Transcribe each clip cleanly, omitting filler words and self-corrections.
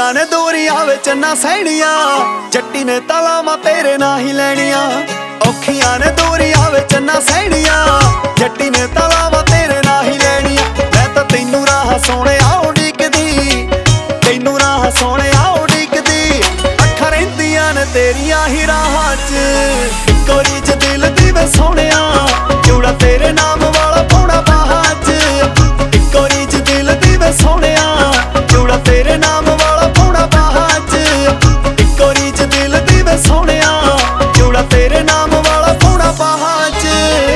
ਔਖੀਆਂ ਨੇ ਦੂਰੀਆਂ ਵਿੱਚ ਨਾ ਸਹਿਣੀਆਂ, ਜੱਟੀ ਨੇ ਤਲਾਵਾਂ ਤੇਰੇ ਨਾਲ ਹੀ ਲੈਣੀਆਂ। ਔਖੀਆਂ ਨੇ ਦੂਰੀਆਂ ਵਿੱਚ ਨਾ ਸਹਿਣੀਆਂ, ਜੱਟੀ ਨੇ ਤਲਾਵਾਂ ਤੇਰੇ ਨਾਲ ਹੀ ਲੈਣੀਆਂ। ਮੈਂ ਤਾਂ ਤੈਨੂੰ ਰਾਹ ਸੋਹਣਿਆ ਉਡੀਕਦੀ, ਤੈਨੂੰ ਰਾਹ ਸੋਹਣਿਆ ਉਡੀਕਦੀ। ਅੱਖਾਂ ਰਹਿੰਦੀਆਂ ਨੇ ਤੇਰੀਆਂ ਹੀ ਰਾਹਾਂ 'ਚ, ਇੱਕੋ ਰੀਝ ਦਿਲ ਦੀ ਵੇ ਸੋਹਣਿਆ, ਜੋੜਾ ਤੇਰੇ ਨਾਮ ਵਾਲਾ ਪਾਉਣਾ ਬਾਹਾਂ 'ਚ। ਇੱਕੋ ਰੀਝ ਦਿਲ ਦੀ ਵੇ ਸੋਹਣਿਆ, ਜੋੜਾ ਤੇਰੇ ਨਾਮ ਵਾਲਾ ਪਾਉਣਾ ਬਾਹਾਂ 'ਚ। ਇੱਕੋ ਰੀਝ ਦਿਲ ਦੀ ਵੇ ਸੋਹਣਿਆ, ਜੋੜਾ ਤੇਰੇ ਨਾਮ ਵਾਲਾ ਪਾਉਣਾ ਬਾਹਾਂ 'ਚ।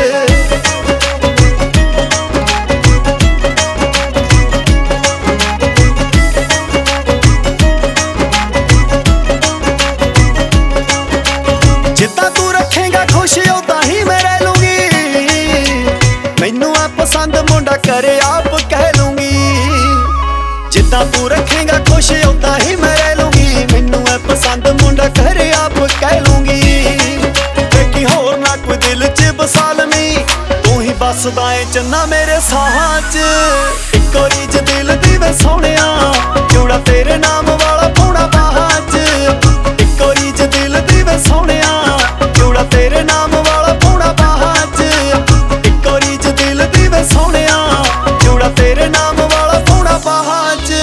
ਜਿੱਦਾਂ ਤੂੰ ਰੱਖੇਗਾ ਖੁਸ਼ ਉਦਾਂ ਹੀ ਮੈਂ ਰਹਿ ਲੂੰਗੀ, ਮੈਨੂੰ ਆ ਪਸੰਦ ਮੁੰਡਾ ਕਰੇ ਆਪ ਕਹਿ ਲੂੰਗੀ। ਜਿੱਦਾਂ ਤੂੰ ਰੱਖੇਗਾ ਖੁਸ਼ ਉਦਾਂ ਹੀ ਮੈਂ ਰਹਿ ਲੂੰਗੀ, ਮੈਨੂੰ ਆ ਪਸੰਦ ਮੁੰਡਾ ਕਰੇ ਆਪ ਕਹਿ ਲੂੰਗੀ। ਵੇਖੀ ਹੋਰ ਨਾ ਕੋਈ ਦਿਲ 'ਚ ਵਸਾ ਲਵੀਂ, ਤੂੰ ਹੀ ਬਸਦਾ ਏ ਚੰਨਾ ਮੇਰੇ ਸਾਹਾਂ 'ਚ। ਇੱਕੋ ਰੀਝ ਦਿਲ ਦੀ ਵੇ ਸੋਹਣਿਆ, ਜੋੜਾ ਤੇਰੇ ਨਾਮ ਵਾਲਾ ਪਾਉਣਾ ਬਾਹਾਂ 'ਚ। ਇੱਕੋ ਰੀਝ ਦਿਲ ਦੀ ਵੇ ਸੋਹਣਿਆ, ਜੋੜਾ ਤੇਰੇ ਨਾਮ ਵਾਲਾ ਪਾਉਣਾ ਬਾਹਾਂ 'ਚ। ਇੱਕੋ ਰੀਝ ਦਿਲ ਦੀ ਵੇ ਸੋਹਣਿਆ, ਜੋੜਾ ਤੇਰੇ ਨਾਮ ਵਾਲਾ ਪਾਉਣਾ ਬਾਹਾਂ 'ਚ।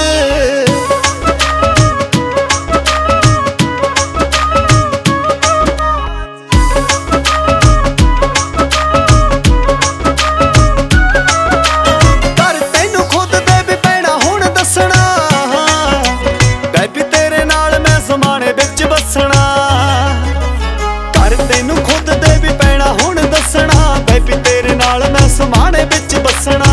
ਘਰ ਤੈਨੂੰ ਖੁਦ ਦੇ ਵੀ ਪੈਣਾ ਹੁਣ ਦੱਸਣਾ, ਬੇਬੀ ਤੇਰੇ ਨਾਲ ਮੈਂ ਜ਼ਮਾਨੇ ਵਿੱਚ ਵਸਣਾ। ਘਰ ਤੈਨੂੰ ਖੁਦ ਦੇ ਵੀ ਪੈਣਾ ਹੁਣ ਦੱਸਣਾ, ਬੇਬੀ ਤੇਰੇ ਨਾਲ ਮੈਂ ਜ਼ਮਾਨੇ ਵਿੱਚ ਵਸਣਾ।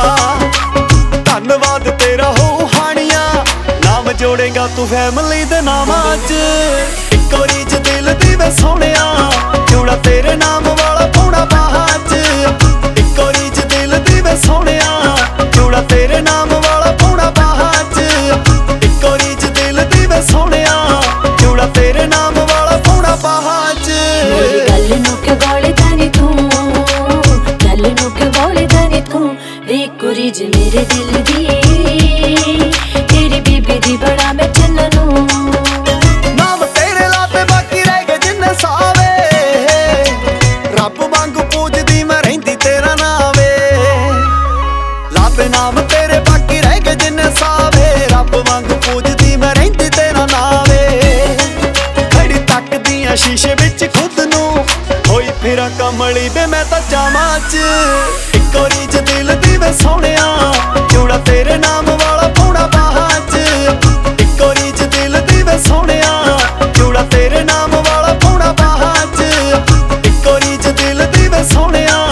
ਧੰਨਵਾਦ ਤੇਰਾ ਹੋ ਹਾਣੀਆਂ, ਨਾਮ ਜੋੜੇਗਾ ਤੂੰ ਫੈਮਿਲੀ ਦੇ ਨਾਮਾਂ 'ਚ। ਇੱਕੋ ਰੀਝ ਦਿਲ ਦੀ ਵੇ ਸੋਹਣਿਆ, ਜੋੜਾ ਤੇਰੇ ਨਾਮ ਵਾਲਾ ਪਾਉਣਾ ਬਾਹਾਂ 'ਚ। ਇੱਕੋ ਰੀਝ ਦਿਲ ਦੀ ਵੇ ਸੋਹਣਿਆ, ਜੋੜਾ ਤੇਰੇ ਨਾਮ ਵਾਲਾ ਪਾਉਣਾ ਬਾਹਾਂ 'ਚ। ਇੱਕੋ ਰੀਝ ਦਿਲ ਦੀ ਵੇ ਸੋਹਣਿਆ, ਜੋੜਾ ਤੇਰੇ ਨਾਮ ਵਾਲਾ ਪਾਉਣਾ ਬਾਹਾਂ 'ਚ। ਮੇਰੀ ਗੱਲ ਨੂੰ ਕਿ ਬੋਲਦਾ ਨੀ ਤੂੰ, ਗੱਲ ਨੂੰ ਕਿ ਬੋਲਦਾ ਨੀ ਤੂੰ। ਵੇ ਕੁੜੀ ਜ ਮੇਰੇ ਦਿਲ ਦੀ, ਤੇਰੀ ਬੀਬੀ ਦੀ ਬੜਾ ਮੈਂ ਚੰਨੂ। ਨਾਮ ਤੇਰੇ ਲਾਤੇ ਬਾਕੀ ਰਹਿ ਗਏ ਜਿੰਨੇ ਸਾਵੇ, ਰੱਬ ਵਾਂਗੂ ਪੂਜਦੀ ਮੈਂ ਰਹਿੰਦੀ ਤੇਰਾ ਨਾਮ ਵੇ। ਲਾਤੇ ਨਾਮ ਤੇਰੇ ਬਾਕੀ ਰਹਿ ਗਏ ਜਿੰਨੇ ਸਾਵੇ, ਰੱਬ ਵਾਂਗੂ ਪੂਜਦੀ ਮੈਂ ਰਹਿੰਦੀ ਤੇਰਾ ਨਾਮ ਵੇ। ਖੜੀ ਤੱਕਦੀਆਂ ਸ਼ੀਸ਼ੇ ਵਿੱਚ ਖੁਦ ਨੂੰ, ਹੋਈ ਫਿਰਾਂ ਕਮਲੀ ਵੇ ਮੈਂ ਤਾਂ ਚਾਵਾਂ 'ਚ। ਇੱਕੋ ਰੀਝ ਦਿਲ ਦੀ ਵੇ ਸੋਹਣਿਆ, ਜੋੜਾ ਤੇਰੇ ਨਾਮ ਵਾਲਾ ਪਾਉਣਾ ਬਾਹਾਂ 'ਚ। ਇੱਕੋ ਰੀਝ ਦਿਲ ਦੀ ਵੇ ਸੋਹਣਿਆ, ਜੋੜਾ ਤੇਰੇ ਨਾਮ ਵਾਲਾ ਪਾਉਣਾ ਬਾਹਾਂ 'ਚ। ਇੱਕੋ ਰੀਝ ਦਿਲ ਦੀ ਵੇ ਸੋਹਣਿਆ,